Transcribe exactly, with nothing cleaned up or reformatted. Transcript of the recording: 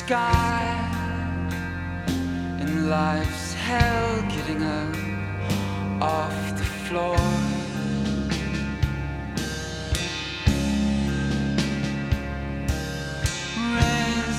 sky. And life's hell getting up off the floor.